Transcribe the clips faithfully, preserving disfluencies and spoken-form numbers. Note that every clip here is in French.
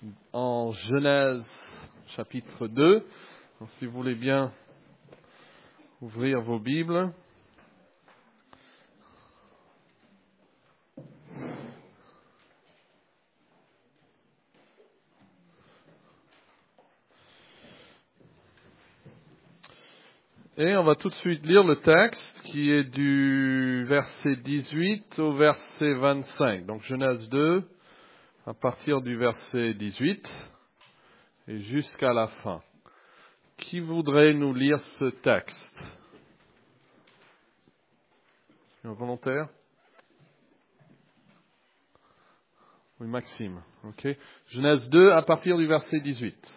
en Genèse chapitre deux. Donc, si vous voulez bien ouvrir vos Bibles. Et on va tout de suite lire le texte qui est du verset dix-huit au verset vingt-cinq. Donc Genèse deux, à partir du verset dix-huit et jusqu'à la fin. Qui voudrait nous lire ce texte? Un volontaire? Oui, Maxime. Ok. Genèse deux, à partir du verset dix-huit.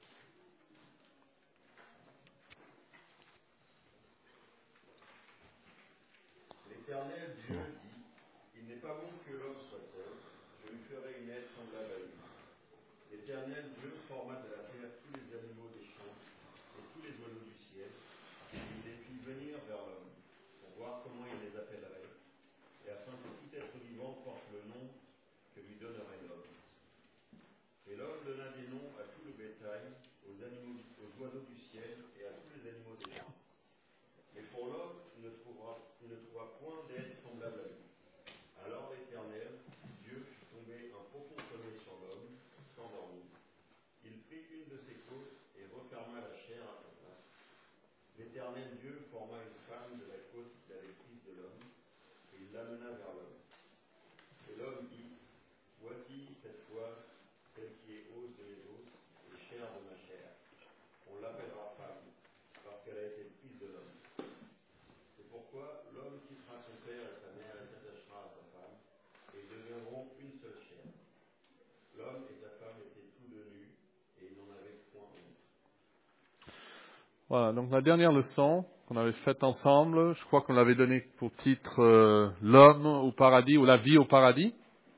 L'Éternel Dieu dit, il n'est pas bon que l'homme soit seul, je lui ferai une aide semblable à lui. L'Éternel Dieu forma de la terre tous les animaux des champs et tous les oiseaux du ciel, et il les fit venir vers l'homme, pour voir comment il les appellerait, et afin que tout être vivant porte le nom que lui donnerait l'homme. Et l'homme donna des noms à tout le bétail, aux animaux, aux oiseaux du ciel et à tous les animaux des champs. Mais pour l'homme, il ne trouvera, il ne trouva point d'aide semblable à lui. Alors l'Éternel, Dieu, fit tomber un profond sommeil sur l'homme, s'endormit. Il prit une de ses côtes et referma la chair à sa place. L'Éternel Dieu forma une femme de la côte qu'il avait prise de l'homme, et il l'amena vers l'homme. Et l'homme dit, voici cette fois celle qui est os de mes os et chair de ma chair. On l'appellera femme, parce qu'elle a été prise de l'homme. C'est pourquoi l'homme quittera son père et sa mère et s'attachera à sa femme, et ils deviendront une seule chair. L'homme et sa femme étaient tous deux nus, et ils n'en avaient point honte. Voilà, donc la dernière leçon qu'on avait faite ensemble, je crois qu'on l'avait donnée pour titre euh, l'homme au paradis ou la vie au paradis.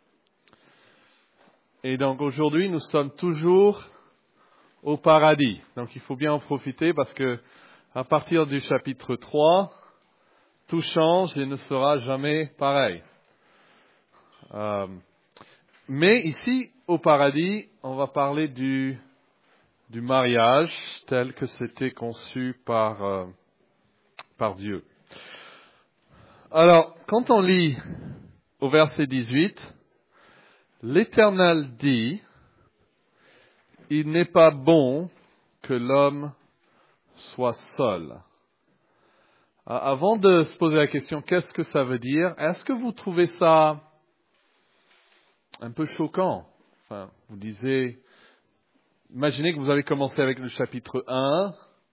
Et donc aujourd'hui, nous sommes toujours au paradis. Donc il faut bien en profiter parce que à partir du chapitre trois, tout change et ne sera jamais pareil. Euh, mais ici, au paradis, on va parler du, du mariage tel que c'était conçu par, euh, par Dieu. Alors, quand on lit au verset dix-huit, l'Éternel dit, il n'est pas bon que l'homme soit seul. Avant de se poser la question, qu'est-ce que ça veut dire? Est-ce que vous trouvez ça un peu choquant? Enfin, vous disiez, imaginez que vous avez commencé avec le chapitre un,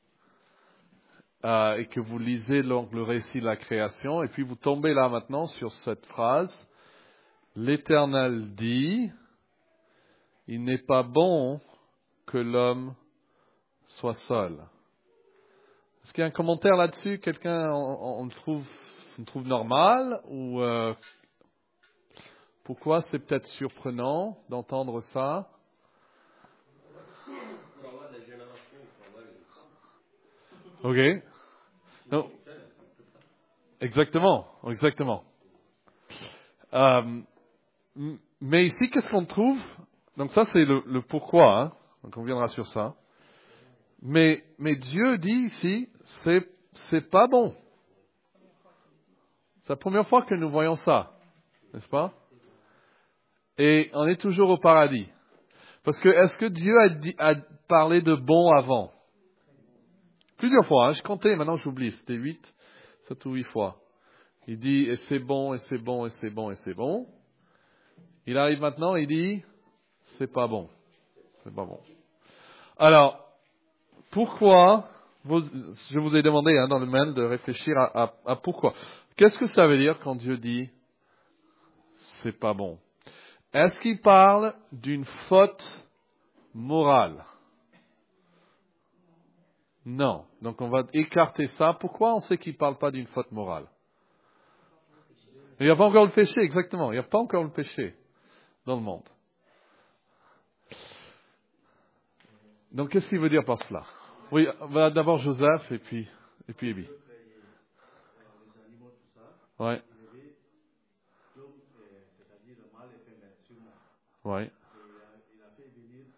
euh, et que vous lisez donc le récit de la création, et puis vous tombez là maintenant sur cette phrase, l'Éternel dit, il n'est pas bon que l'homme soit seul. Est-ce qu'il y a un commentaire là-dessus? Quelqu'un, on, on le trouve, on le trouve normal? Ou euh, pourquoi c'est peut-être surprenant d'entendre ça? Ok. Non. Exactement, exactement. Euh, mais ici, qu'est-ce qu'on trouve? Donc ça, c'est le, le pourquoi. Hein? Donc on viendra sur ça. Mais, mais Dieu dit ici, c'est, c'est pas bon. C'est la première fois que nous voyons ça, n'est-ce pas? Et on est toujours au paradis. Parce que est-ce que Dieu a, dit, a parlé de bon avant? Plusieurs fois, hein, je comptais, maintenant j'oublie, c'était huit, sept ou huit fois. Il dit, et c'est bon, et c'est bon, et c'est bon, et c'est bon. Il arrive maintenant, il dit, c'est pas bon. C'est pas bon. Alors, pourquoi, vous, je vous ai demandé hein, dans le mail de réfléchir à, à, à pourquoi. Qu'est-ce que ça veut dire quand Dieu dit, c'est pas bon? Est-ce qu'il parle d'une faute morale? Non. Donc on va écarter ça. Pourquoi on sait qu'il ne parle pas d'une faute morale? Il n'y a pas encore le péché, exactement. Il n'y a pas encore le péché dans le monde. Donc qu'est-ce qu'il veut dire par cela? Oui, bah, d'abord Joseph et puis et puis Ebi. Ouais. Ouais.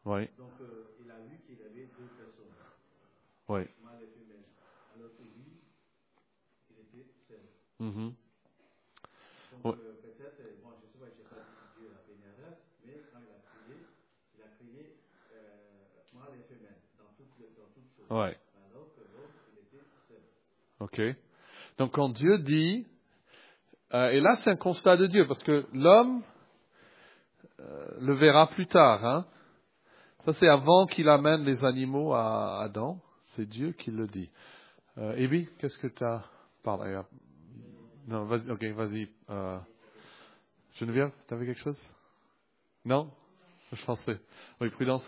Oui. Donc, euh, il a vu qu'il avait deux personnes, Oui. mâle et femelle. Alors que lui, il était seul. Mhm. Donc, Oui. euh, peut-être, euh, bon, je ne sais pas, je n'ai pas dit si Dieu l'a fait une erreur, mais quand il a créé, il a créé euh, mâle et femelle dans toutes, les- dans toutes choses. Ouais. Alors que l'homme, il était seul. Ok. Donc quand Dieu dit, euh, et là c'est un constat de Dieu, parce que l'homme euh, le verra plus tard. Hein. Ça c'est avant qu'il amène les animaux à Adam. C'est Dieu qui le dit. Euh, Ebi, qu'est-ce que tu as parlé? Non, vas-y. Ok, vas-y. Euh, Geneviève, tu avais quelque chose? Non? Je pensais. Oui, Prudence.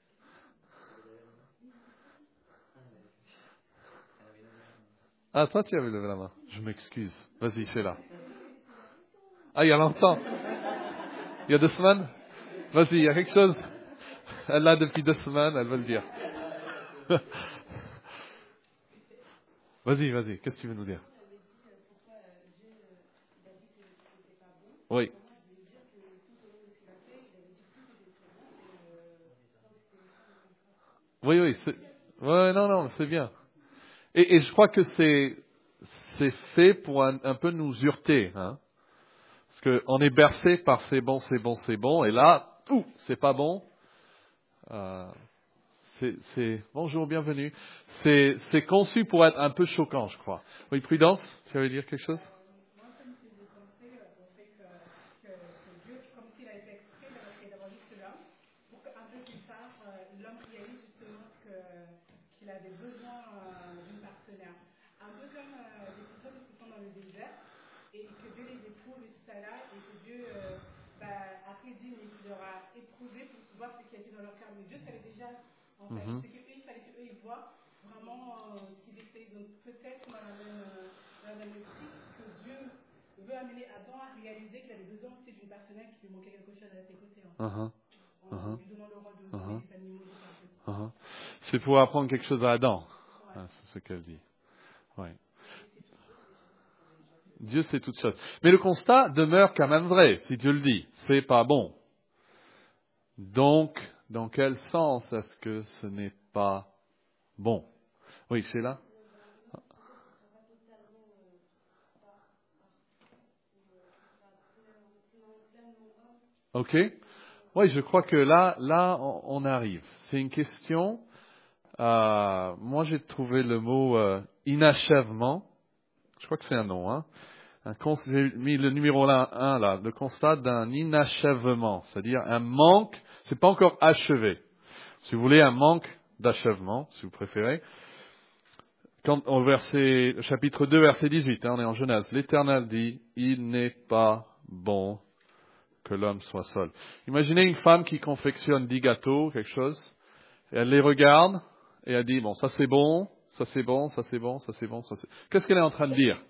Ah, toi tu avais levé la main. Je m'excuse. Vas-y, fais-la. Ah, il y a longtemps. Il y a deux semaines? Vas-y, il y a quelque chose? Elle l'a depuis deux semaines, elle veut le dire. Vas-y, vas-y, qu'est-ce que tu veux nous dire? Oui. Oui, oui, c'est... Ouais, non, non, c'est bien. Et, et je crois que c'est, c'est fait pour un, un peu nous heurter, hein. Parce qu'on est bercé par c'est bon, c'est bon, c'est bon, et là, ouh, c'est pas bon. Euh, c'est, c'est, bonjour, bienvenue. C'est, c'est conçu pour être un peu choquant, je crois. Oui, Prudence, tu avais dire quelque chose? Moi, ça me faisait penser euh, au fait que, que, que Dieu, comme s'il avait fait exprès d'avoir créé d'abord juste l'homme, pour qu'un peu plus tard, euh, l'homme réalise justement que, qu'il avait besoin euh, d'une partenaire. Un peu comme euh, l'épisode où ils sont dans le désert, et que Dieu les éprouve et tout ça là, et que Dieu, euh, bah, après dit, mais qu'il leur a éprouvé pour voir ce qui a été dans leur cœur. Mais Dieu savait déjà, en fait. Mm-hmm. C'est qu'eux, il fallait qu'eux, ils voient vraiment euh, ce qu'ils étaient. Donc peut-être dans la même, euh, dans la même optique que Dieu veut amener Adam à réaliser qu'il avait besoin aussi d'une partenaire qui lui manquait quelque chose à ses côtés, en fait. Uh-huh. En Uh-huh. lui donnant le rôle de Uh-huh. sauver les animaux des peuples. Uh-huh. C'est pour apprendre quelque chose à Adam. Ouais. Ah, c'est ce qu'elle dit. Ouais. Dieu sait toutes choses. Mais le constat demeure quand même vrai, si Dieu le dit. C'est pas bon. Donc, dans quel sens est-ce que ce n'est pas bon? Oui, c'est là. Ok. Oui, je crois que là, là, on, on arrive. C'est une question. Euh, moi, j'ai trouvé le mot euh, inachèvement. Je crois que c'est un nom. Hein. Un cons- j'ai mis le numéro un là, le constat d'un inachèvement, c'est-à-dire un manque. C'est pas encore achevé. Si vous voulez, un manque d'achèvement, si vous préférez. Quand au verset, chapitre deux, verset dix-huit, hein, on est en Genèse. L'Éternel dit, il n'est pas bon que l'homme soit seul. Imaginez une femme qui confectionne dix gâteaux, quelque chose, et elle les regarde, et elle dit, bon, ça c'est bon, ça c'est bon, ça c'est bon, ça c'est bon, ça c'est... Qu'est-ce qu'elle est en train de dire?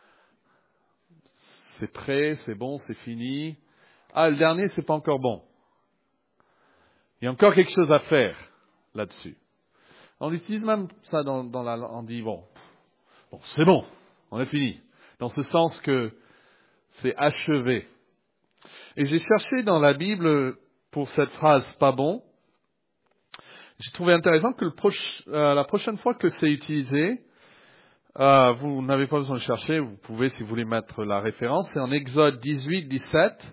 C'est prêt, c'est bon, c'est fini. Ah, le dernier, c'est pas encore bon. Il y a encore quelque chose à faire là-dessus. On utilise même ça dans, dans la... On dit, bon, bon, c'est bon, on a fini. Dans ce sens que c'est achevé. Et j'ai cherché dans la Bible pour cette phrase « pas bon », j'ai trouvé intéressant que le proche, euh, la prochaine fois que c'est utilisé, euh, vous n'avez pas besoin de chercher, vous pouvez, si vous voulez, mettre la référence, c'est en Exode dix-huit, dix-sept.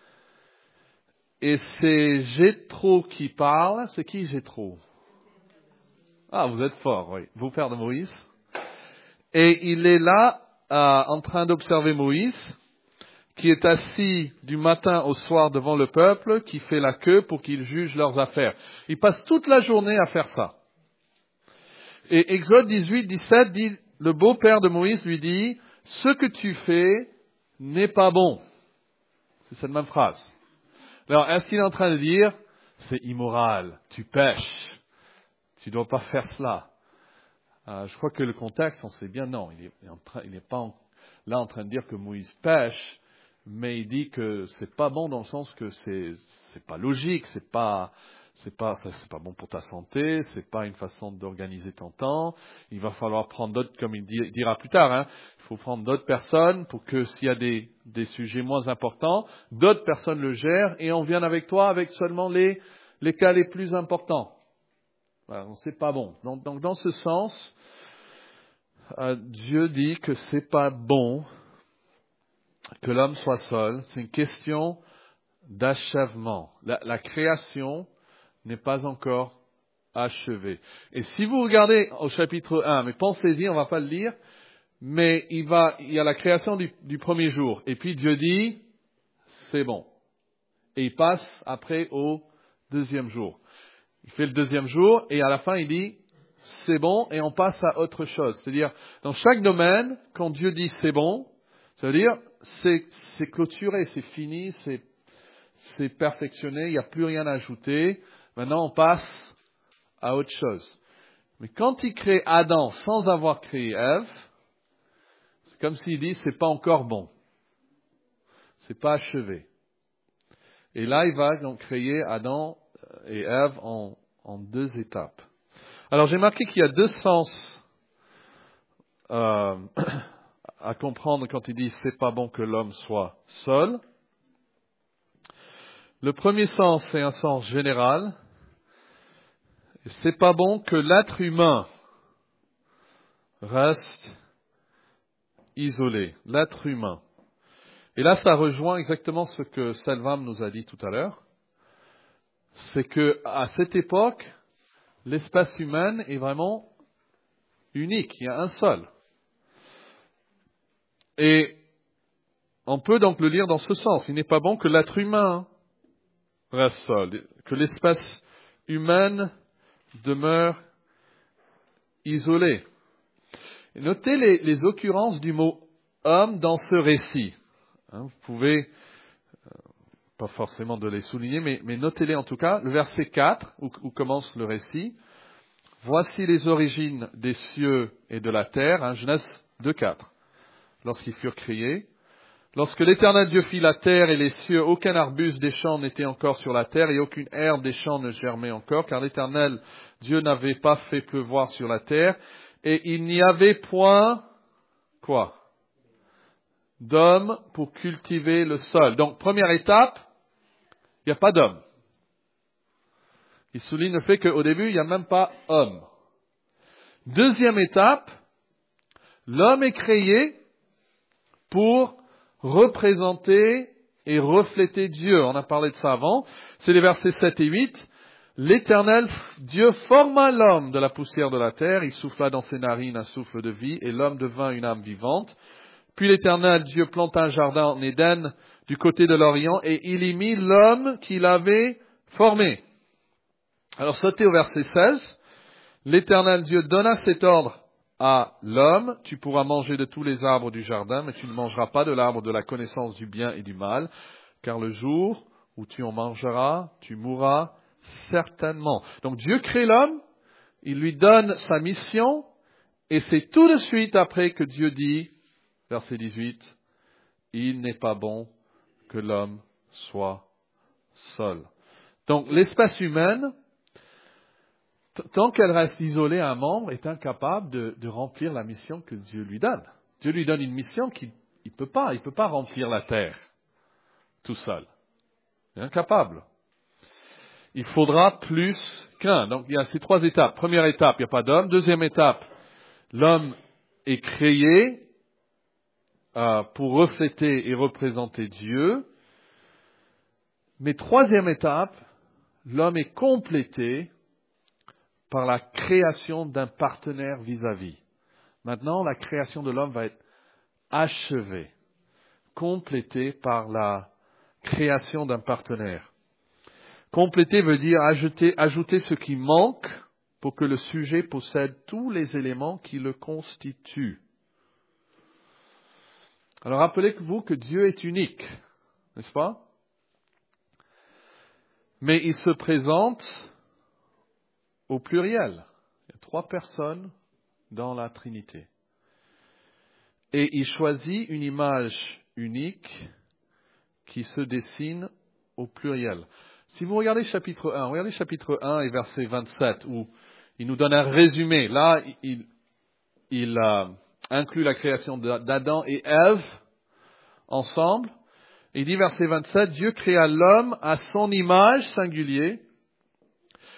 Et c'est Jéthro qui parle. C'est qui Jéthro? Ah, vous êtes fort, oui. Beau-père de Moïse. Et il est là, euh, en train d'observer Moïse, qui est assis du matin au soir devant le peuple, qui fait la queue pour qu'il juge leurs affaires. Il passe toute la journée à faire ça. Et Exode dix-huit, dix-sept dit, le beau-père de Moïse lui dit, ce que tu fais n'est pas bon. C'est cette même phrase. Alors, est-ce qu'il est en train de dire, c'est immoral, tu pèches, tu ne dois pas faire cela? Euh, je crois que le contexte, on sait bien, non, il est, en train, il n'est pas en, là en train de dire que Moïse pêche, mais il dit que c'est pas bon dans le sens que c'est, c'est pas logique, c'est pas, c'est pas, c'est pas bon pour ta santé, c'est pas une façon d'organiser ton temps. Il va falloir prendre d'autres, comme il dira plus tard, hein, il faut prendre d'autres personnes pour que s'il y a des, des sujets moins importants, d'autres personnes le gèrent et on vient avec toi avec seulement les, les cas les plus importants. Alors, c'est pas bon. Donc, donc dans ce sens, euh, Dieu dit que c'est pas bon que l'homme soit seul. C'est une question d'achèvement. La, la création n'est pas encore achevée. Et si vous regardez au chapitre un, mais pensez-y, on va pas le lire, mais il va, il y a la création du, du premier jour. Et puis Dieu dit, c'est bon. Et il passe après au deuxième jour. Il fait le deuxième jour et à la fin il dit, c'est bon, et on passe à autre chose. C'est-à-dire, dans chaque domaine, quand Dieu dit c'est bon, ça veut dire, c'est, c'est clôturé, c'est fini, c'est, c'est perfectionné, il n'y a plus rien à ajouter. Maintenant, on passe à autre chose. Mais quand il crée Adam sans avoir créé Ève, c'est comme s'il dit, c'est pas encore bon. C'est pas achevé. Et là, il va donc créer Adam et Ève en, en deux étapes. Alors, j'ai marqué qu'il y a deux sens euh, à comprendre quand il dit c'est pas bon que l'homme soit seul. Le premier sens, c'est un sens général. C'est pas bon que l'être humain reste isolé. L'être humain. Et là, ça rejoint exactement ce que Selvam nous a dit tout à l'heure. C'est que à cette époque, l'espèce humaine est vraiment unique. Il y a un seul. Et on peut donc le lire dans ce sens. Il n'est pas bon que l'être humain reste seul, que l'espèce humaine demeure isolée. Et notez les, les occurrences du mot homme dans ce récit. Hein, vous pouvez, euh, pas forcément de les souligner, mais, mais notez-les en tout cas. Le verset quatre, où, où commence le récit. Voici les origines des cieux et de la terre. Hein, Genèse deux quatre. Lorsqu'ils furent créés. Lorsque l'Éternel Dieu fit la terre et les cieux, aucun arbuste des champs n'était encore sur la terre et aucune herbe des champs ne germait encore, car l'Éternel Dieu n'avait pas fait pleuvoir sur la terre, et il n'y avait point, quoi? D'homme pour cultiver le sol. Donc, première étape, il n'y a pas d'homme. Il souligne le fait qu'au début, il n'y a même pas homme. Deuxième étape, l'homme est créé pour représenter et refléter Dieu. On a parlé de ça avant. C'est les versets sept et huit. L'Éternel, Dieu forma l'homme de la poussière de la terre. Il souffla dans ses narines un souffle de vie et l'homme devint une âme vivante. Puis l'Éternel, Dieu planta un jardin en Éden du côté de l'Orient et il y mit l'homme qu'il avait formé. Alors sautez au verset seize. L'Éternel, Dieu donna cet ordre à l'homme, tu pourras manger de tous les arbres du jardin, mais tu ne mangeras pas de l'arbre de la connaissance du bien et du mal, car le jour où tu en mangeras, tu mourras certainement. Donc Dieu crée l'homme, il lui donne sa mission, et c'est tout de suite après que Dieu dit, verset dix-huit, il n'est pas bon que l'homme soit seul. Donc l'espèce humaine, tant qu'elle reste isolée à un membre, est incapable de, de remplir la mission que Dieu lui donne. Dieu lui donne une mission qu'il ne peut pas. Il ne peut pas remplir la terre tout seul. Il est incapable. Il faudra plus qu'un. Donc il y a ces trois étapes. Première étape, il n'y a pas d'homme. Deuxième étape, l'homme est créé euh, pour refléter et représenter Dieu. Mais troisième étape, l'homme est complété par la création d'un partenaire vis-à-vis. Maintenant, la création de l'homme va être achevée, complétée par la création d'un partenaire. Compléter veut dire ajouter, ajouter ce qui manque pour que le sujet possède tous les éléments qui le constituent. Alors rappelez-vous que Dieu est unique, n'est-ce pas? Mais il se présente au pluriel. Il y a trois personnes dans la Trinité. Et il choisit une image unique qui se dessine au pluriel. Si vous regardez chapitre un, regardez chapitre un et verset vingt-sept, où il nous donne un résumé. Là, il, il euh, inclut la création d'Adam et Ève ensemble. Il dit verset vingt-sept, Dieu créa l'homme à son image singulier.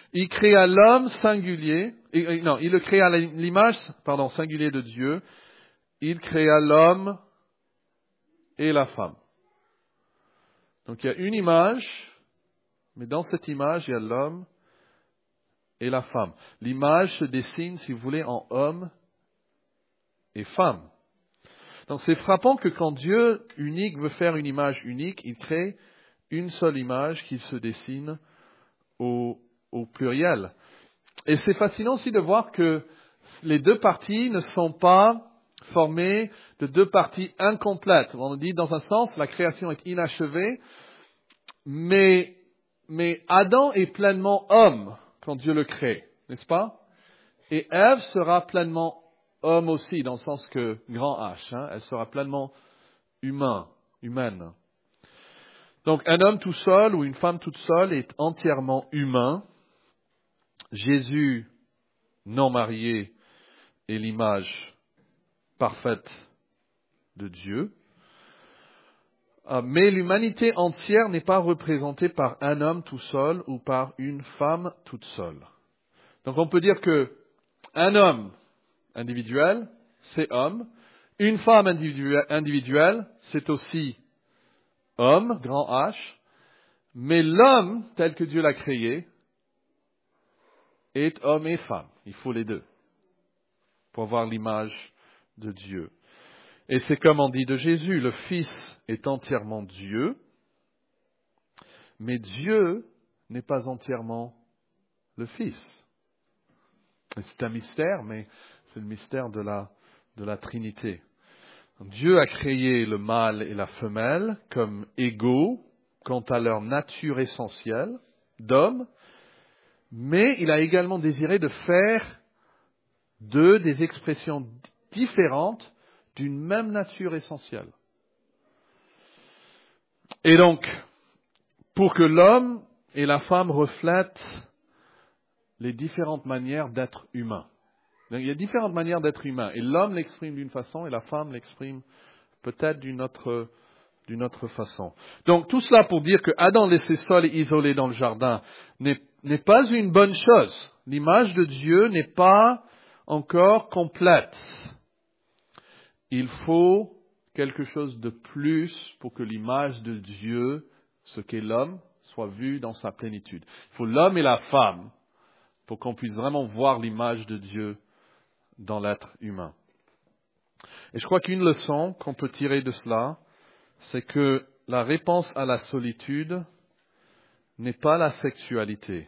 Il créa l'homme singulier, et, non, il le créa à l'image, pardon, singulier de Dieu. Il créa l'homme et la femme. Donc il y a une image, mais dans cette image, il y a l'homme et la femme. L'image se dessine, si vous voulez, en homme et femme. Donc c'est frappant que quand Dieu unique veut faire une image unique, il crée une seule image qui se dessine au, au pluriel. Et c'est fascinant aussi de voir que les deux parties ne sont pas formées de deux parties incomplètes. On dit dans un sens, la création est inachevée, mais, mais Adam est pleinement homme quand Dieu le crée, n'est-ce pas? Et Ève sera pleinement homme aussi, dans le sens que, grand H, hein, elle sera pleinement humain, humaine. Donc un homme tout seul ou une femme toute seule est entièrement humain. Jésus, non marié, est l'image parfaite de Dieu. Mais l'humanité entière n'est pas représentée par un homme tout seul ou par une femme toute seule. Donc on peut dire que un homme individuel, c'est homme. Une femme individuelle, c'est aussi homme, grand H. Mais l'homme, tel que Dieu l'a créé, est homme et femme. Il faut les deux pour avoir l'image de Dieu. Et c'est comme on dit de Jésus, le Fils est entièrement Dieu, mais Dieu n'est pas entièrement le Fils. Et c'est un mystère, mais c'est le mystère de la, de la Trinité. Dieu a créé le mâle et la femelle comme égaux quant à leur nature essentielle d'homme, mais il a également désiré de faire d'eux des expressions différentes d'une même nature essentielle. Et donc, pour que l'homme et la femme reflètent les différentes manières d'être humain. Donc, il y a différentes manières d'être humain. Et l'homme l'exprime d'une façon et la femme l'exprime peut-être d'une autre, d'une autre façon. Donc tout cela pour dire que Adam laissé seul et isolé dans le jardin n'est, n'est pas une bonne chose. L'image de Dieu n'est pas encore complète. Il faut quelque chose de plus pour que l'image de Dieu, ce qu'est l'homme, soit vue dans sa plénitude. Il faut l'homme et la femme pour qu'on puisse vraiment voir l'image de Dieu dans l'être humain. Et je crois qu'une leçon qu'on peut tirer de cela, c'est que la réponse à la solitude n'est pas la sexualité.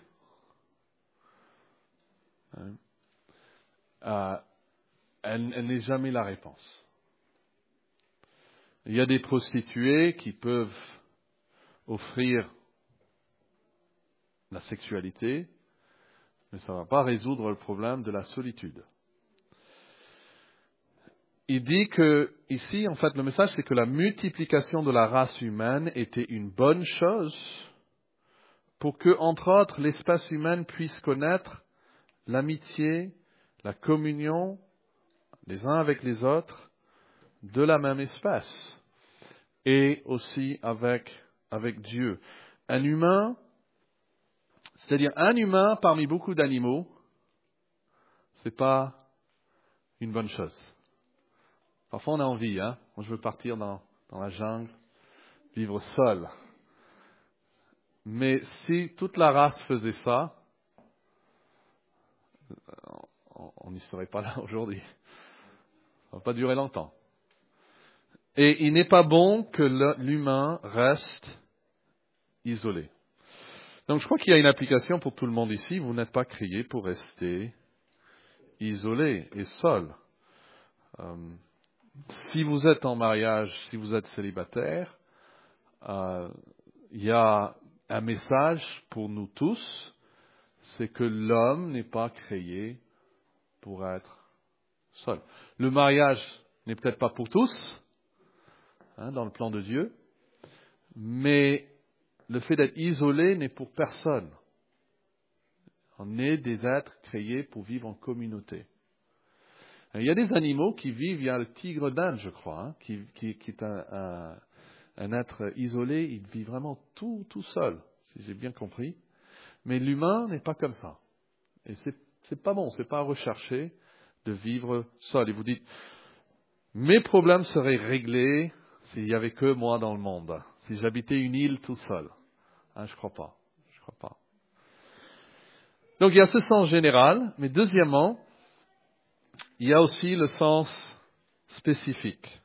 Euh, elle, elle n'est jamais la réponse. Il y a des prostituées qui peuvent offrir la sexualité, mais ça ne va pas résoudre le problème de la solitude. Il dit que, ici, en fait, le message, c'est que la multiplication de la race humaine était une bonne chose pour que, entre autres, l'espèce humaine puisse connaître l'amitié, la communion, les uns avec les autres, de la même espèce, et aussi avec, avec Dieu. Un humain, c'est-à-dire un humain parmi beaucoup d'animaux, c'est pas une bonne chose. Parfois, on a envie, hein. Moi, je veux partir dans, dans la jungle, vivre seul. Mais si toute la race faisait ça, on n'y serait pas là aujourd'hui. Ça ne va pas durer longtemps. Et il n'est pas bon que l'humain reste isolé. Donc, je crois qu'il y a une application pour tout le monde ici. Vous n'êtes pas créé pour rester isolé et seul. Euh, Si vous êtes en mariage, si vous êtes célibataire, euh, il y a un message pour nous tous, c'est que l'homme n'est pas créé pour être seul. Le mariage n'est peut-être pas pour tous, hein, dans le plan de Dieu, mais le fait d'être isolé n'est pour personne. On est des êtres créés pour vivre en communauté. Il y a des animaux qui vivent, il y a le tigre d'Inde, je crois, hein, qui, qui, qui est un, un, un être isolé, il vit vraiment tout, tout seul, si j'ai bien compris. Mais l'humain n'est pas comme ça. Et c'est, c'est pas bon, c'est pas recherché de vivre seul. Et vous dites, mes problèmes seraient réglés s'il y avait que moi dans le monde. Si j'habitais une île tout seul. Hein, je crois pas. Je crois pas. Donc il y a ce sens général, mais deuxièmement, il y a aussi le sens spécifique.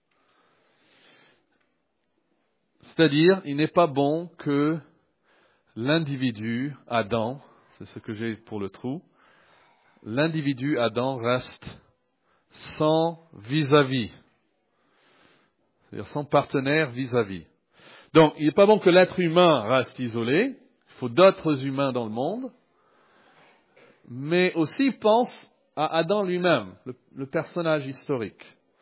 C'est-à-dire, il n'est pas bon que l'individu, Adam, c'est ce que j'ai pour le trou, l'individu, Adam, reste sans vis-à-vis. C'est-à-dire sans partenaire vis-à-vis. Donc, il n'est pas bon que l'être humain reste isolé. Il faut d'autres humains dans le monde. Mais aussi, pense à Adam lui-même, le, le personnage historique.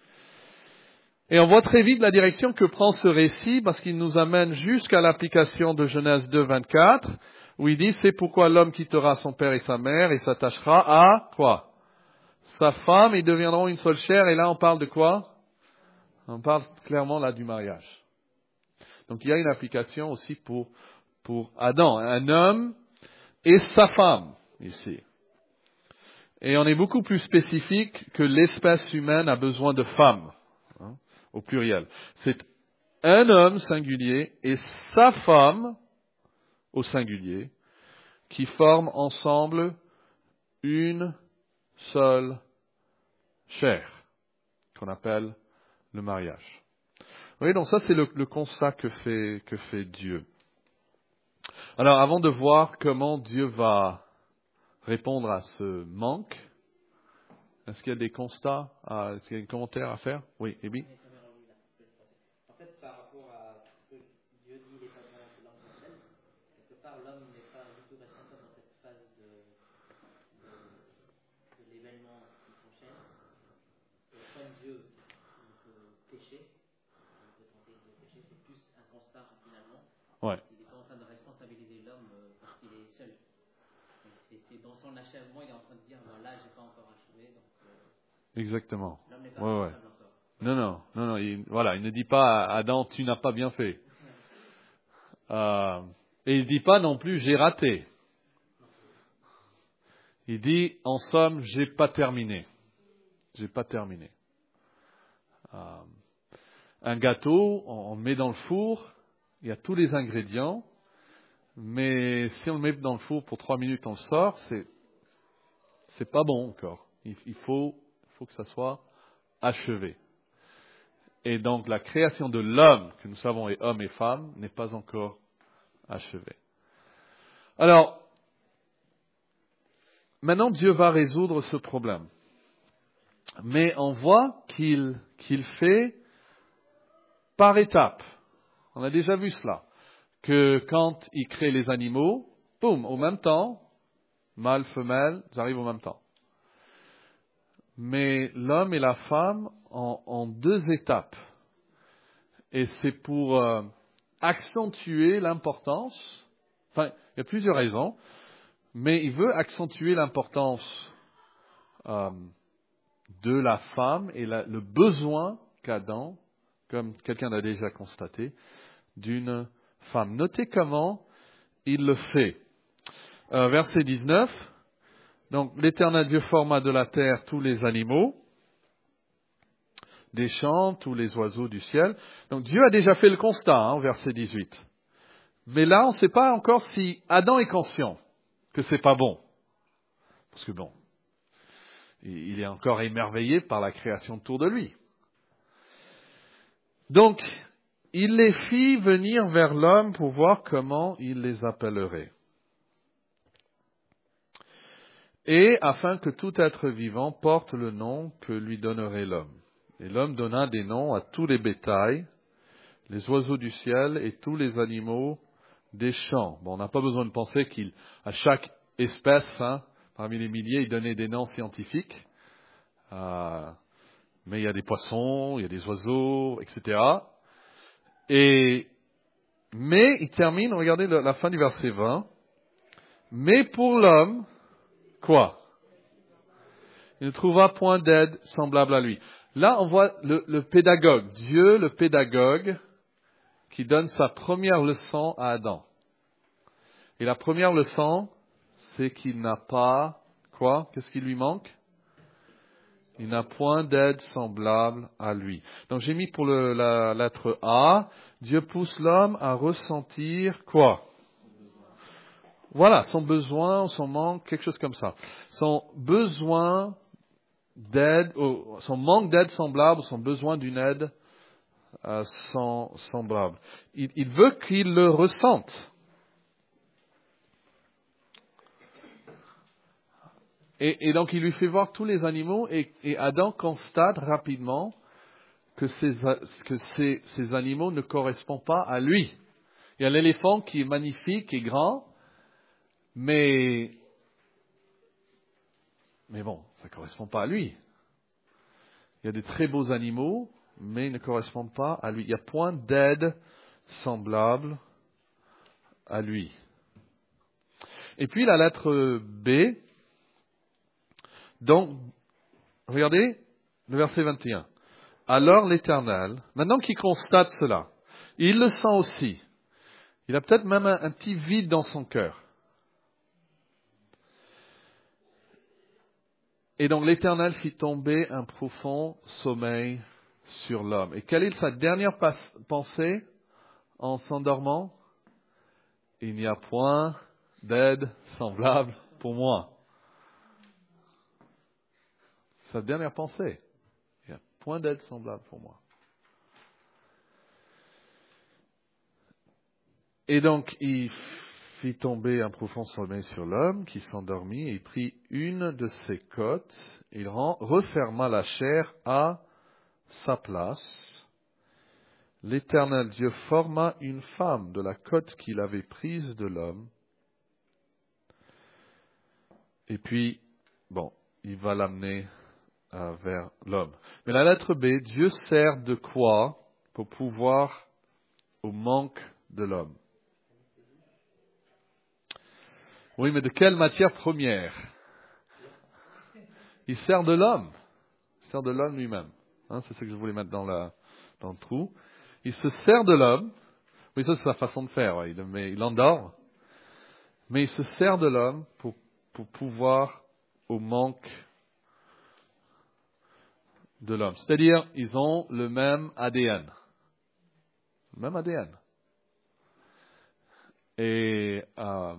Et on voit très vite la direction que prend ce récit, parce qu'il nous amène jusqu'à l'application de Genèse deux, vingt-quatre, où il dit, c'est pourquoi l'homme quittera son père et sa mère et s'attachera à, quoi? Sa femme, ils deviendront une seule chair, et là on parle de quoi? On parle clairement là du mariage. Donc il y a une application aussi pour, pour Adam, un homme et sa femme, ici. Et on est beaucoup plus spécifique que l'espèce humaine a besoin de femmes, hein, au pluriel. C'est un homme singulier et sa femme, au singulier, qui forment ensemble une seule chair, qu'on appelle le mariage. Vous voyez, donc ça c'est le, le constat que fait, que fait Dieu. Alors avant de voir comment Dieu va répondre à ce manque, est-ce qu'il y a des constats, à, est-ce qu'il y a des commentaires à faire? Oui, Ebi? En fait, par rapport à ce que Dieu dit, il n'est pas bon que l'homme soit seul, quelque part, l'homme n'est pas du tout responsable dans cette phase de, de, de l'événement qui s'enchaîne. Et comme Dieu il peut pécher, il peut tenter de pécher, c'est plus un constat finalement. Ouais. Il n'est pas en train de responsabiliser l'homme parce qu'il est seul. C'est, c'est dans son achèvement, il est en train de dire, bon, là, je n'ai pas encore achevé. Donc, euh, Exactement. l'homme n'est pas Ouais, ouais. responsable encore. Non, non, non, non. Il, voilà, il ne dit pas à Adam, tu n'as pas bien fait. Euh, et il ne dit pas non plus, j'ai raté. Il dit, en somme, j'ai pas terminé. J'ai pas terminé. Euh, un gâteau, on, on le met dans le four, il y a tous les ingrédients, mais si on le met dans le four pour trois minutes, on le sort, c'est, c'est pas bon encore. Il, il faut, il faut que ça soit achevé. Et donc la création de l'homme, que nous savons est homme et femme, n'est pas encore achevée. Alors, maintenant Dieu va résoudre ce problème. Mais on voit qu'il, qu'il fait par étapes. On a déjà vu cela. Que quand il crée les animaux, boum, au même temps, mâle, femelle, ils arrivent au même temps. Mais l'homme et la femme en, en deux étapes. Et c'est pour euh, accentuer l'importance. Enfin, il y a plusieurs raisons. Mais il veut accentuer l'importance euh, de la femme et la, le besoin qu'Adam, comme quelqu'un l'a déjà constaté, d'une femme. Notez comment il le fait. Euh, verset dix-neuf. Donc, l'Éternel Dieu forma de la terre tous les animaux des champs, tous les oiseaux du ciel. Donc, Dieu a déjà fait le constat, hein, au verset dix-huit. Mais là, on ne sait pas encore si Adam est conscient que c'est pas bon. Parce que bon, il est encore émerveillé par la création autour de lui. Donc, il les fit venir vers l'homme pour voir comment il les appellerait. Et afin que tout être vivant porte le nom que lui donnerait l'homme. Et l'homme donna des noms à tous les bétails, les oiseaux du ciel et tous les animaux des champs. Bon, on n'a pas besoin de penser qu'à chaque espèce, hein, parmi les milliers, il donnait des noms scientifiques. Euh, mais il y a des poissons, il y a des oiseaux, et cetera. Et, mais il termine, regardez la, la fin du verset vingt. Mais pour l'homme, quoi? Il ne trouva point d'aide semblable à lui. Là, on voit le, le pédagogue, Dieu, le pédagogue, qui donne sa première leçon à Adam. Et la première leçon, c'est qu'il n'a pas, quoi? Qu'est-ce qui lui manque? Il n'a point d'aide semblable à lui. Donc j'ai mis pour le, la lettre A, Dieu pousse l'homme à ressentir quoi? Voilà, son besoin, son manque, quelque chose comme ça. Son besoin d'aide, ou son manque d'aide semblable, son besoin d'une aide euh, sans, semblable. Il, il veut qu'il le ressente. Et, et donc il lui fait voir tous les animaux et, et Adam constate rapidement que, ces, que ces, ces animaux ne correspondent pas à lui. Il y a l'éléphant qui est magnifique et grand, mais, mais bon, ça ne correspond pas à lui. Il y a des très beaux animaux, mais ils ne correspondent pas à lui. Il n'y a point d'aide semblable à lui. Et puis la lettre B. Donc, regardez le verset vingt et un. Alors l'Éternel, maintenant qu'il constate cela, il le sent aussi. Il a peut-être même un, un petit vide dans son cœur. Et donc l'Éternel fit tomber un profond sommeil sur l'homme. Et quelle est sa dernière pas- pensée en s'endormant? Il n'y a point d'aide semblable pour moi. Sa dernière pensée. Il n'y a point d'aide semblable pour moi. Et donc, il fit tomber un profond sommeil sur l'homme qui s'endormit et il prit une de ses côtes. Il referma la chair à sa place. L'Éternel Dieu forma une femme de la côte qu'il avait prise de l'homme. Et puis, bon, il va l'amener euh, vers l'homme. Mais la lettre B, Dieu sert de quoi pour pouvoir au manque de l'homme? Oui, mais de quelle matière première? Il sert de l'homme. Il sert de l'homme lui-même. Hein, c'est ce que je voulais mettre dans, la, dans le trou. Il se sert de l'homme. Oui, ça c'est sa façon de faire. Ouais. Il, mais, il endort. Mais il se sert de l'homme pour, pour pouvoir au manque de l'homme. C'est-à-dire, ils ont le même A D N. Le même A D N. Et euh,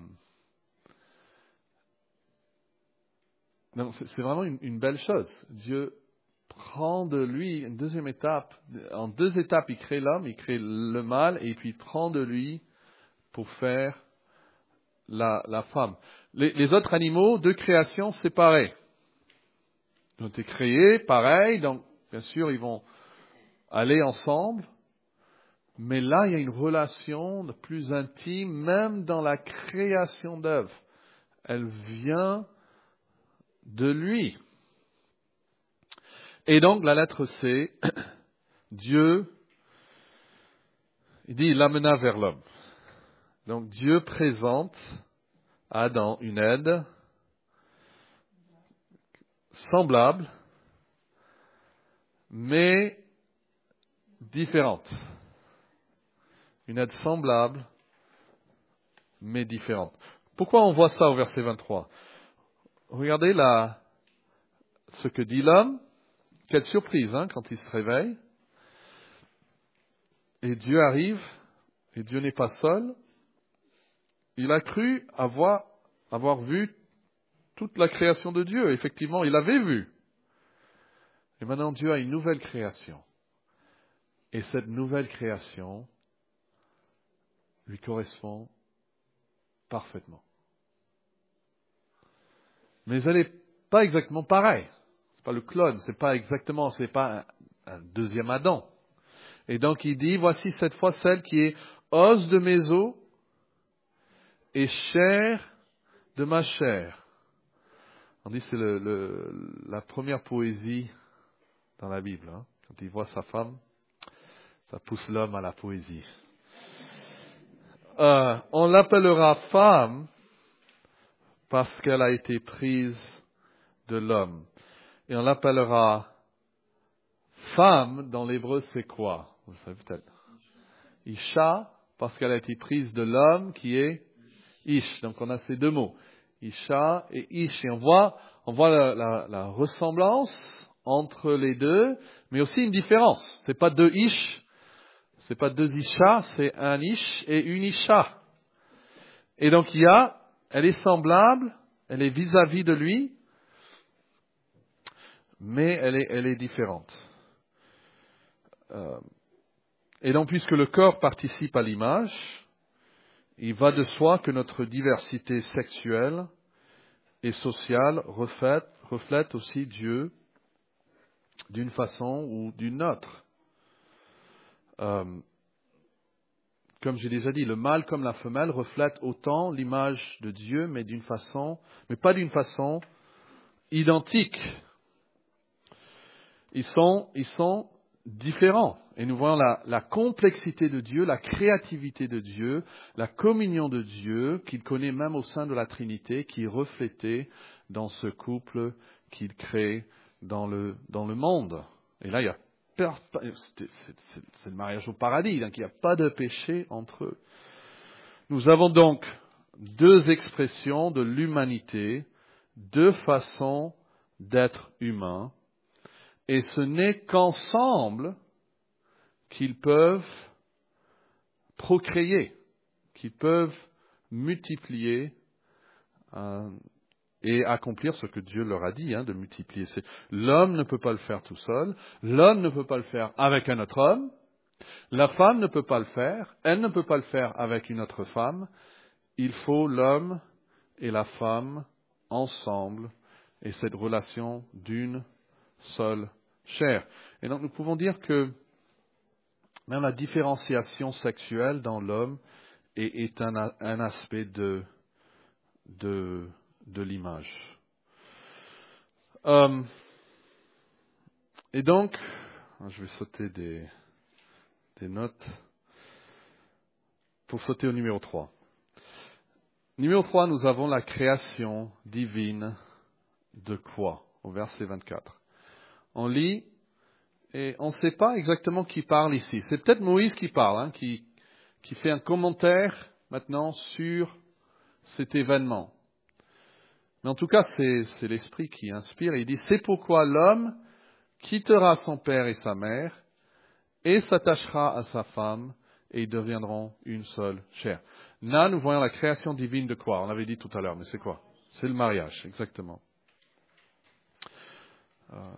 non, c'est, c'est vraiment une, une belle chose. Dieu prend de lui une deuxième étape. En deux étapes, il crée l'homme, il crée le mâle, et puis il prend de lui pour faire la, la femme. Les, les autres animaux, deux créations séparées. Ils ont été créés, pareil, donc bien sûr, ils vont aller ensemble. Mais là, il y a une relation de plus intime, même dans la création d'œuvres. Elle vient de lui. Et donc, la lettre C, Dieu, il dit, il l'amena vers l'homme. Donc, Dieu présente à Adam une aide semblable, mais différente. Une aide semblable, mais différente. Pourquoi on voit ça au verset vingt-trois? Regardez là, ce que dit l'homme. Quelle surprise, hein, quand il se réveille. Et Dieu arrive, et Dieu n'est pas seul. Il a cru avoir, avoir vu toute la création de Dieu. Effectivement, il avait vu. Et maintenant, Dieu a une nouvelle création. Et cette nouvelle création lui correspond parfaitement. Mais elle n'est pas exactement pareille. C'est pas le clone, c'est pas exactement, c'est pas un, un deuxième Adam. Et donc il dit, voici cette fois celle qui est os de mes os et chair de ma chair. On dit que c'est le, le, la première poésie dans la Bible. Hein. Quand il voit sa femme, ça pousse l'homme à la poésie. Euh, on l'appellera femme parce qu'elle a été prise de l'homme. Et on l'appellera femme, dans l'hébreu c'est quoi? Vous le savez peut-être. Isha, parce qu'elle a été prise de l'homme qui est Ish. Donc on a ces deux mots. Isha et Ish. Et on voit, on voit la, la, la ressemblance entre les deux, mais aussi une différence. C'est pas deux Ish, c'est pas deux Isha, c'est un Ish et une Isha. Et donc il y a, elle est semblable, elle est vis-à-vis de lui, mais elle est, elle est différente. Euh, et donc puisque le corps participe à l'image, il va de soi que notre diversité sexuelle et sociale reflète, reflète aussi Dieu d'une façon ou d'une autre. Euh, comme j'ai déjà dit, le mâle comme la femelle reflètent autant l'image de Dieu, mais d'une façon, mais pas d'une façon identique. Ils sont, ils sont différents. Et nous voyons la, la complexité de Dieu, la créativité de Dieu, la communion de Dieu qu'il connaît même au sein de la Trinité, qui est reflétée dans ce couple qu'il crée dans le, dans le monde. Et là, il y a c'est, c'est, c'est, c'est le mariage au paradis, donc il n'y a pas de péché entre eux. Nous avons donc deux expressions de l'humanité, deux façons d'être humain, et ce n'est qu'ensemble qu'ils peuvent procréer, qu'ils peuvent multiplier euh, et accomplir ce que Dieu leur a dit, hein, de multiplier. C'est, l'homme ne peut pas le faire tout seul, l'homme ne peut pas le faire avec un autre homme, la femme ne peut pas le faire, elle ne peut pas le faire avec une autre femme. Il faut l'homme et la femme ensemble et cette relation d'une seule chair. Et donc nous pouvons dire que même la différenciation sexuelle dans l'homme est, est un, un aspect de, de, de l'image. Euh, et donc, je vais sauter des, des notes pour sauter au numéro trois. Numéro trois, nous avons la création divine de quoi? Au verset vingt-quatre. On lit, et on ne sait pas exactement qui parle ici. C'est peut-être Moïse qui parle, hein, qui, qui fait un commentaire maintenant sur cet événement. Mais en tout cas, c'est, c'est l'Esprit qui inspire. Et il dit, c'est pourquoi l'homme quittera son père et sa mère et s'attachera à sa femme et ils deviendront une seule chair. Là, nous voyons la création divine de quoi? On l'avait dit tout à l'heure, mais c'est quoi? C'est le mariage, exactement. Euh,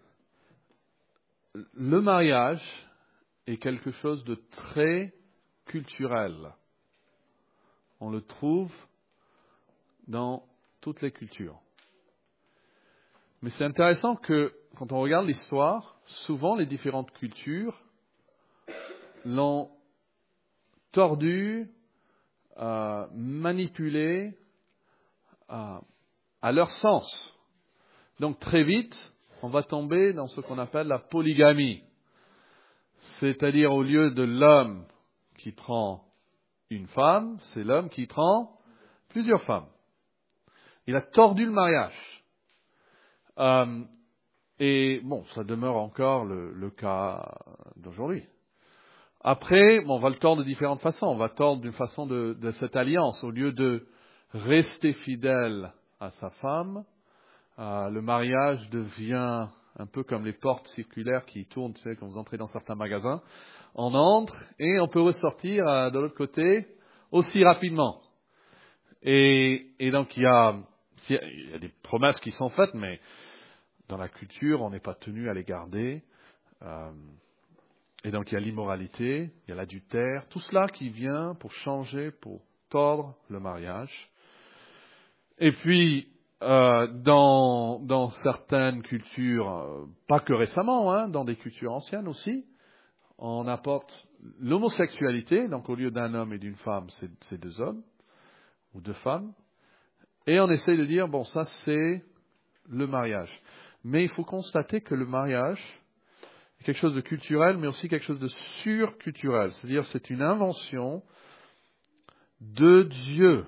le mariage est quelque chose de très culturel. On le trouve dans toutes les cultures. Mais c'est intéressant que, quand on regarde l'histoire, souvent les différentes cultures l'ont tordu, euh, manipulé euh, à leur sens. Donc très vite, on va tomber dans ce qu'on appelle la polygamie. C'est-à-dire au lieu de l'homme qui prend une femme, c'est l'homme qui prend plusieurs femmes. Il a tordu le mariage. Euh, et bon, ça demeure encore le, le cas d'aujourd'hui. Après, bon, on va le tordre de différentes façons. On va tordre d'une façon de, de cette alliance. Au lieu de rester fidèle à sa femme, euh, le mariage devient un peu comme les portes circulaires qui tournent, tu sais, quand vous entrez dans certains magasins. On entre et on peut ressortir euh, de l'autre côté aussi rapidement. Et, et donc, il y a, il y a des promesses qui sont faites, mais dans la culture, on n'est pas tenu à les garder. Euh, et donc, il y a l'immoralité, il y a l'adultère, tout cela qui vient pour changer, pour tordre le mariage. Et puis, euh, dans, dans certaines cultures, euh, pas que récemment, hein, dans des cultures anciennes aussi, on apporte l'homosexualité, donc au lieu d'un homme et d'une femme, c'est, c'est deux hommes ou deux femmes. Et on essaye de dire, bon, ça c'est le mariage. Mais il faut constater que le mariage est quelque chose de culturel, mais aussi quelque chose de surculturel. C'est-à-dire, c'est une invention de Dieu.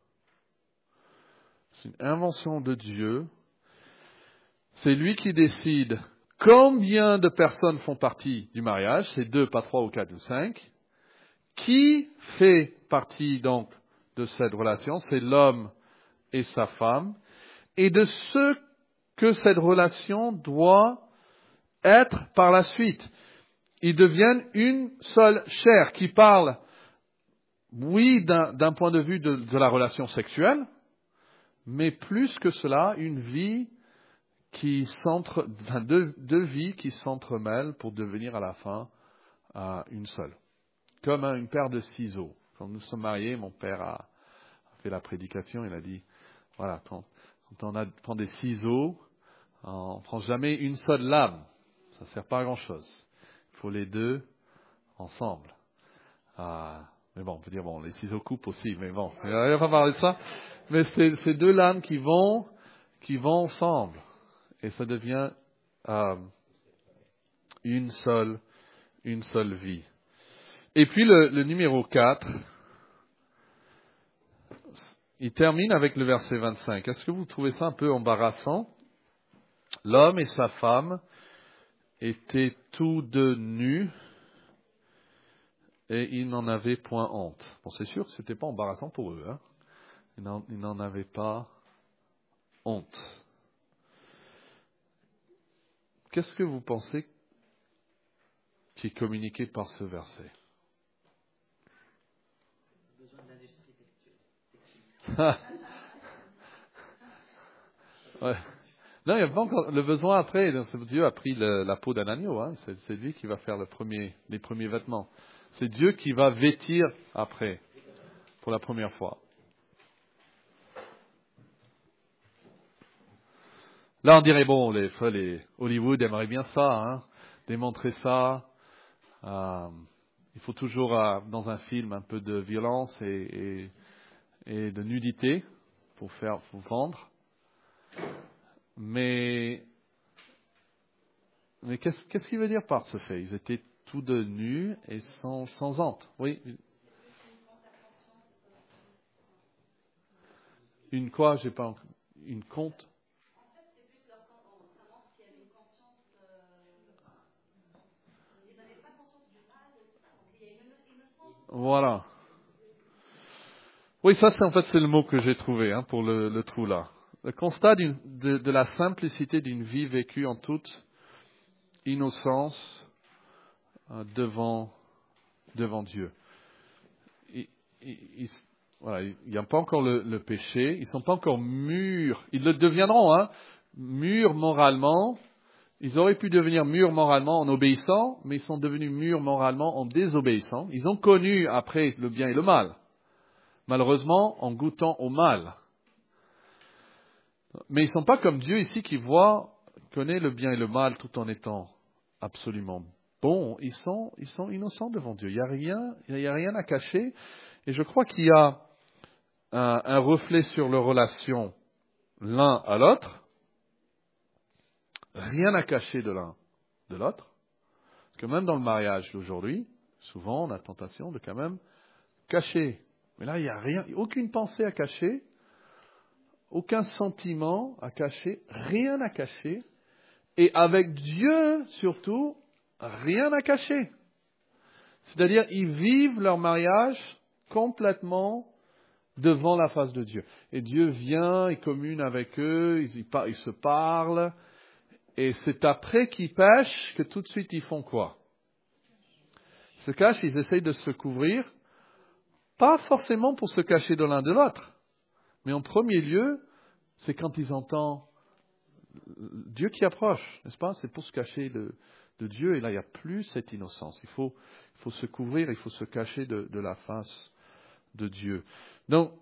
C'est une invention de Dieu. C'est lui qui décide combien de personnes font partie du mariage. C'est deux, pas trois ou quatre ou cinq. Qui fait partie donc de cette relation? C'est l'homme et sa femme, et de ce que cette relation doit être par la suite. Ils deviennent une seule chair qui parle, oui, d'un, d'un point de vue de, de la relation sexuelle, mais plus que cela, une vie qui s'entre, enfin, deux, deux vies qui s'entremêlent pour devenir à la fin euh, une seule. Comme hein, une paire de ciseaux. Quand nous sommes mariés, mon père a, a fait la prédication, il a dit, voilà, quand, quand on a, prend des ciseaux, on ne prend jamais une seule lame. Ça ne sert pas à grand-chose. Il faut les deux ensemble. Ah, mais bon, on peut dire, bon, les ciseaux coupent aussi, mais bon, on ne va pas parler de ça. Mais c'est, c'est deux lames qui vont, qui vont ensemble. Et ça devient euh, une seule, une seule vie. Et puis le, le numéro quatre, il termine avec le verset vingt-cinq. Est-ce que vous trouvez ça un peu embarrassant? L'homme et sa femme étaient tous deux nus et ils n'en avaient point honte. Bon, c'est sûr que ce n'était pas embarrassant pour eux. Hein. Ils, n'en, ils n'en avaient pas honte. Qu'est-ce que vous pensez qui est communiqué par ce verset? Besoin d'industrie textile. Ouais. Non, il n'y a pas encore le besoin après. Dieu a pris le, la peau d'un agneau. Hein. C'est, c'est lui qui va faire le premier, les premiers vêtements. C'est Dieu qui va vêtir après, pour la première fois. Là, on dirait, bon, les, les Hollywood aimerait bien ça, hein, démontrer ça. Euh, il faut toujours, euh, dans un film, un peu de violence et, et, et de nudité pour faire, pour vendre. Mais, mais qu'est-ce, qu'est-ce qu'il veut dire par ce fait? Ils étaient tous deux nus et sans, sans honte. Oui. Une quoi? J'ai pas une compte. Voilà. Oui, ça c'est en fait c'est le mot que j'ai trouvé hein, pour le, le trou là. Le constat d'une, de, de la simplicité d'une vie vécue en toute innocence euh, devant devant Dieu. Ils, ils, ils, voilà, il n'y a pas encore le, le péché, ils sont pas encore mûrs. Ils le deviendront, hein, mûrs moralement. Ils auraient pu devenir mûrs moralement en obéissant, mais ils sont devenus mûrs moralement en désobéissant. Ils ont connu après le bien et le mal. Malheureusement, en goûtant au mal. Mais ils ne sont pas comme Dieu ici qui voit, connaît le bien et le mal tout en étant absolument bons. Ils sont, ils sont innocents devant Dieu. Il n'y a rien, il n'y a rien à cacher. Et je crois qu'il y a un, un reflet sur leur relation l'un à l'autre. Rien à cacher de l'un de l'autre. Parce que même dans le mariage d'aujourd'hui, souvent on a tentation de quand même cacher. Mais là, il n'y a rien, aucune pensée à cacher, aucun sentiment à cacher, rien à cacher. Et avec Dieu, surtout, rien à cacher. C'est-à-dire, ils vivent leur mariage complètement devant la face de Dieu. Et Dieu vient, il commune avec eux, ils, ils se parlent. Et c'est après qu'ils pêchent que tout de suite ils font quoi? Ils se cachent, ils essayent de se couvrir. Pas forcément pour se cacher de l'un de l'autre. Mais en premier lieu, c'est quand ils entendent Dieu qui approche, n'est-ce pas? C'est pour se cacher de, de Dieu. Et là, il n'y a plus cette innocence. Il faut, il faut se couvrir, il faut se cacher de, de la face de Dieu. Donc,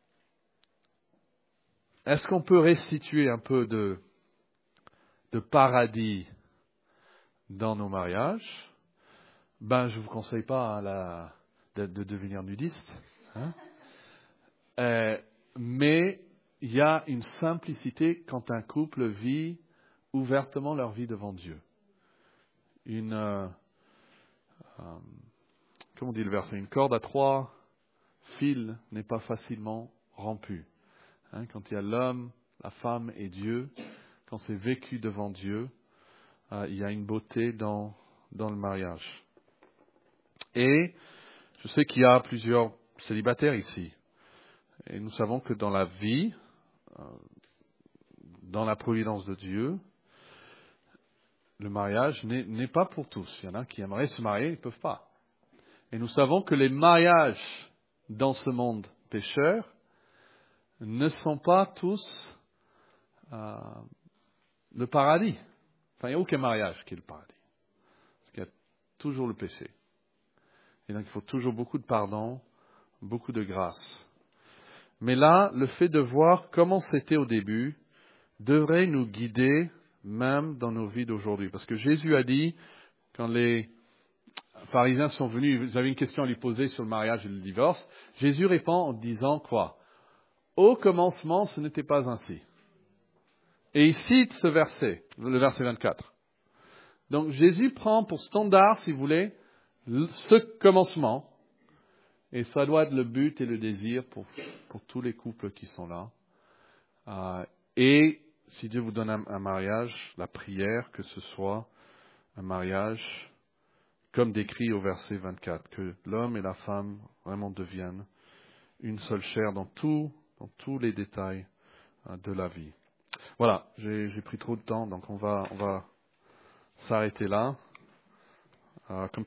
est-ce qu'on peut restituer un peu de, de paradis dans nos mariages? Ben, je ne vous conseille pas hein, la, de, de devenir nudiste. Hein? Euh, mais il y a une simplicité quand un couple vit ouvertement leur vie devant Dieu. Une, euh, euh, comment on dit le verset? Une corde à trois fils n'est pas facilement rompue. Hein, quand il y a l'homme, la femme et Dieu, quand c'est vécu devant Dieu, euh, il y a une beauté dans, dans le mariage. Et je sais qu'il y a plusieurs célibataires ici. Et nous savons que dans la vie, dans la providence de Dieu, le mariage n'est, n'est pas pour tous. Il y en a qui aimeraient se marier, ils ne peuvent pas. Et nous savons que les mariages dans ce monde pécheur ne sont pas tous euh, le paradis. Enfin, il n'y a aucun mariage qui est le paradis. Parce qu'il y a toujours le péché. Et donc, il faut toujours beaucoup de pardon, beaucoup de grâce. Mais là, le fait de voir comment c'était au début devrait nous guider même dans nos vies d'aujourd'hui. Parce que Jésus a dit, quand les pharisiens sont venus, ils avaient une question à lui poser sur le mariage et le divorce, Jésus répond en disant quoi? Au commencement, ce n'était pas ainsi. Et il cite ce verset, le verset vingt-quatre. Donc Jésus prend pour standard, si vous voulez, ce commencement, et ça doit être le but et le désir pour, pour tous les couples qui sont là. Euh, et si Dieu vous donne un, un mariage, la prière, que ce soit un mariage comme décrit au verset vingt-quatre, que l'homme et la femme vraiment deviennent une seule chair dans tout, dans tous les détails euh, de la vie. Voilà, j'ai, j'ai pris trop de temps, donc on va, on va s'arrêter là. Euh, comme